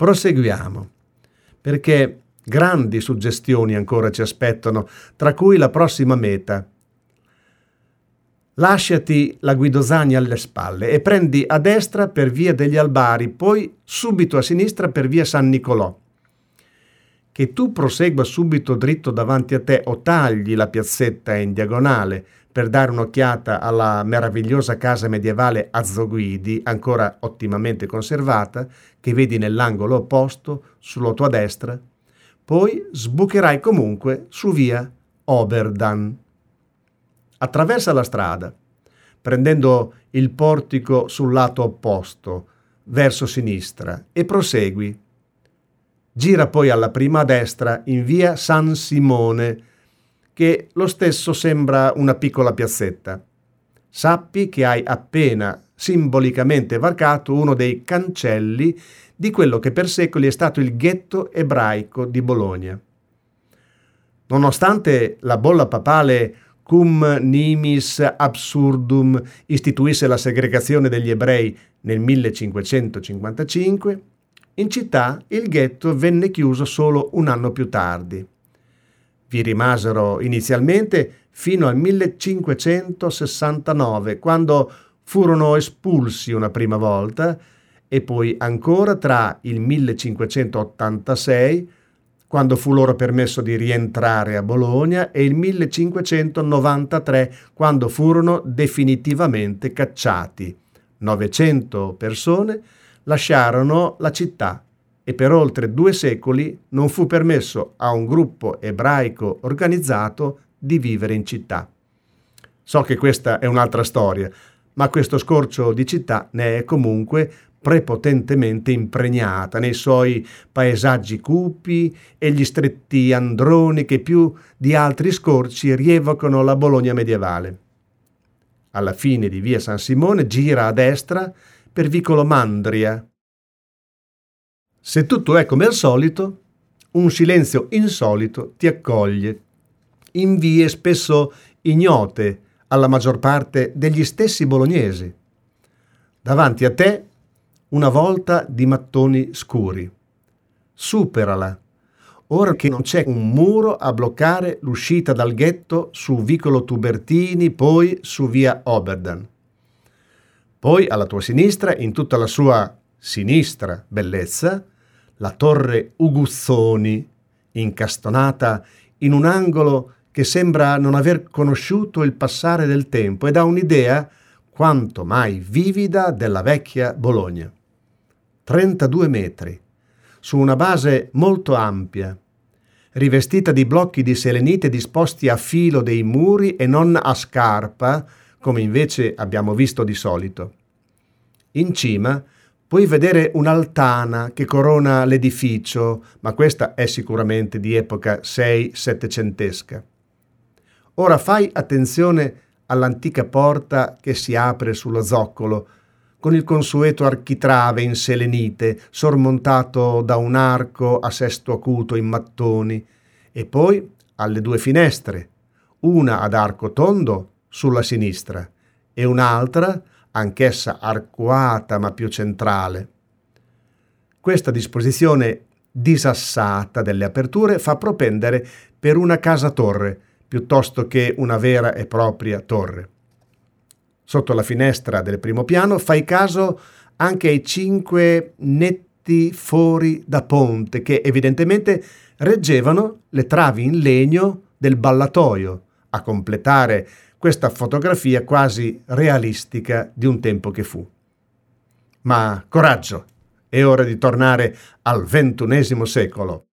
Proseguiamo, perché grandi suggestioni ancora ci aspettano, tra cui la prossima meta. Lasciati la Guidosani alle spalle e prendi a destra per via degli Albari, poi subito a sinistra per via San Nicolò. Che tu prosegua subito dritto davanti a te o tagli la piazzetta in diagonale per dare un'occhiata alla meravigliosa casa medievale Azzoguidi, ancora ottimamente conservata, che vedi nell'angolo opposto, sulla tua destra, poi sbucherai comunque su via Oberdan. Attraversa la strada, prendendo il portico sul lato opposto, verso sinistra, e prosegui. Gira poi alla prima a destra in via San Simone, che lo stesso sembra una piccola piazzetta. Sappi che hai appena simbolicamente varcato uno dei cancelli di quello che per secoli è stato il ghetto ebraico di Bologna. Nonostante la bolla papale Cum nimis absurdum istituisse la segregazione degli ebrei nel 1555, in città il ghetto venne chiuso solo un anno più tardi. Vi rimasero inizialmente fino al 1569, quando furono espulsi una prima volta, e poi ancora tra il 1586, quando fu loro permesso di rientrare a Bologna, e il 1593, quando furono definitivamente cacciati. 900 persone lasciarono la città e per oltre 2 secoli non fu permesso a un gruppo ebraico organizzato di vivere in città. So che questa è un'altra storia, ma questo scorcio di città ne è comunque prepotentemente impregnata nei suoi paesaggi cupi e gli stretti androni che più di altri scorci rievocano la Bologna medievale. Alla fine di via San Simone gira a destra per vicolo Mandria. Se tutto è come al solito, un silenzio insolito ti accoglie, in vie spesso ignote alla maggior parte degli stessi bolognesi. Davanti a te una volta di mattoni scuri. Superala, ora che non c'è un muro a bloccare l'uscita dal ghetto su vicolo Tubertini, poi su via Oberdan. Poi alla tua sinistra, in tutta la sua sinistra bellezza, la torre Uguzzoni, incastonata in un angolo che sembra non aver conosciuto il passare del tempo e dà un'idea quanto mai vivida della vecchia Bologna. 32 metri, su una base molto ampia, rivestita di blocchi di selenite disposti a filo dei muri e non a scarpa, come invece abbiamo visto di solito. In cima puoi vedere un'altana che corona l'edificio, ma questa è sicuramente di epoca 6-700esca. Ora fai attenzione all'antica porta che si apre sullo zoccolo, con il consueto architrave in selenite, sormontato da un arco a sesto acuto in mattoni, e poi alle 2 finestre, una ad arco tondo sulla sinistra e un'altra, anch'essa arcuata ma più centrale. Questa disposizione disassata delle aperture fa propendere per una casa-torre, piuttosto che una vera e propria torre. Sotto la finestra del primo piano fai caso anche ai 5 netti fori da ponte che evidentemente reggevano le travi in legno del ballatoio, a completare questa fotografia quasi realistica di un tempo che fu. Ma coraggio, è ora di tornare al XXI secolo.